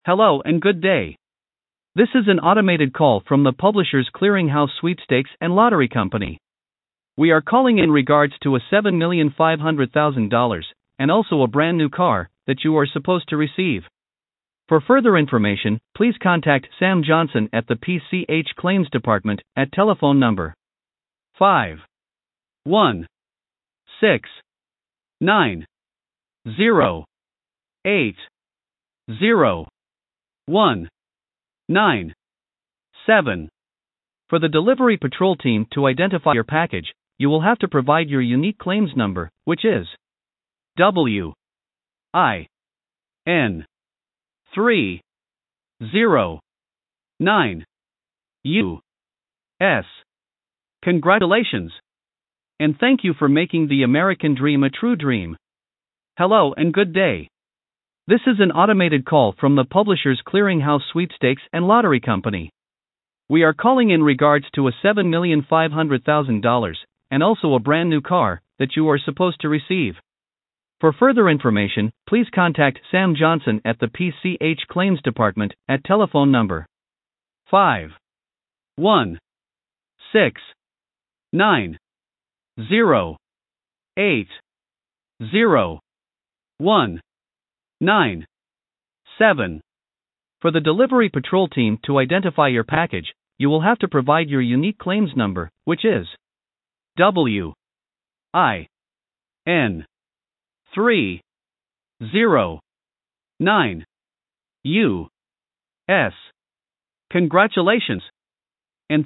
Hello and good day. This is an automated call from the Publishers Clearinghouse Sweepstakes and Lottery Company. We are calling in regards to a $7,500,000 and also a brand new car that you are supposed to receive. For further information, please contact Sam Johnson at the PCH Claims Department at telephone number 516908017. For the delivery patrol team to identify your package, you will have to provide your unique claims number, which is WIN 309 US. Congratulations! And thank you for making the American dream a true dream. Hello and good day. This is an automated call from the Publishers Clearinghouse Sweepstakes and Lottery Company. We are calling in regards to a $7,500,000 and also a brand new car that you are supposed to receive. For further information, please contact Sam Johnson at the PCH Claims Department at telephone number 516908017. For the delivery patrol team to identify your package, you will have to provide your unique claims number, which is WIN 309 US. Congratulations!